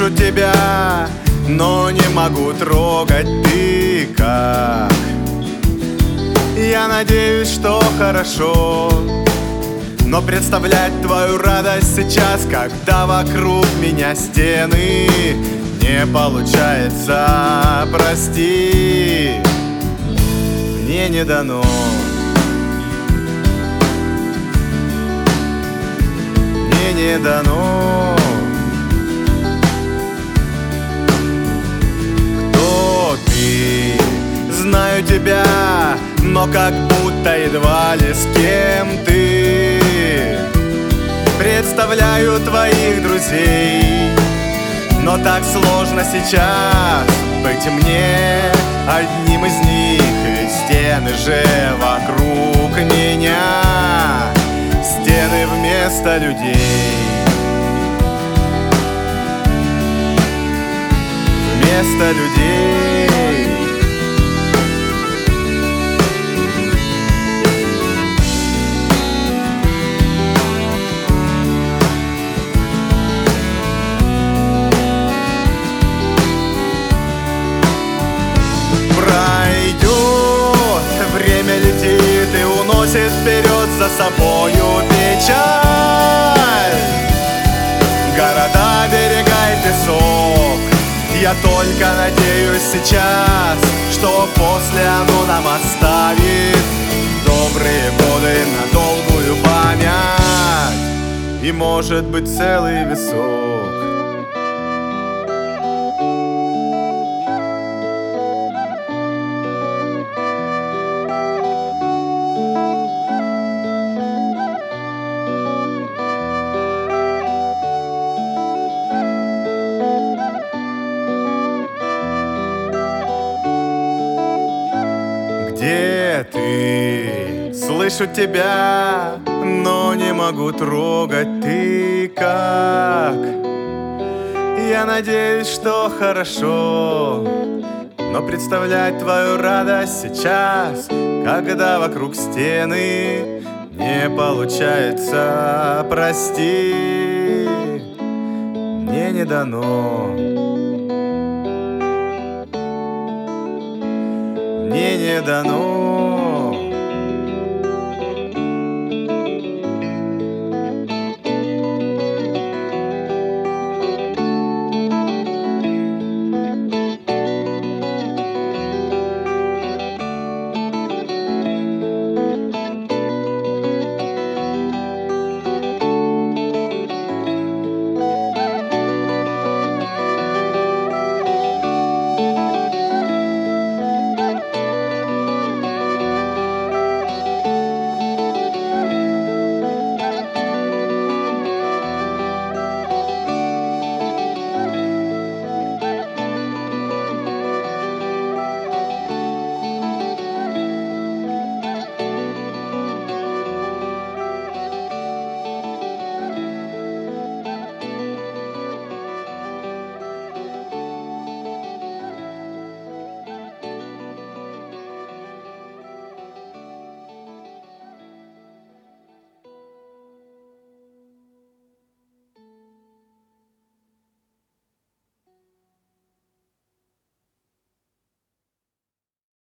Слышу тебя, но не могу трогать. Ты как? Я надеюсь, что хорошо, но представлять твою радость сейчас, когда вокруг меня стены, не получается. Прости, мне не дано. Мне не дано. Кто ты? Знаю тебя, но как будто едва ли с кем ты. Представляю твоих друзей, но так сложно сейчас быть мне одним из них. Ведь стены же вокруг меня, стены вместо людей. Вместо людей. Время летит и уносит вперед за собою печаль. Города, берега и песок. Я только надеюсь сейчас, что после оно нам оставит добрые годы на долгую память и, может быть, целый висок. Где ты? Слышу тебя, но не могу трогать. Ты как? Я надеюсь, что хорошо, но представлять твою радость сейчас, когда вокруг стены, не получается. Прости, мне не дано. Мне не дано.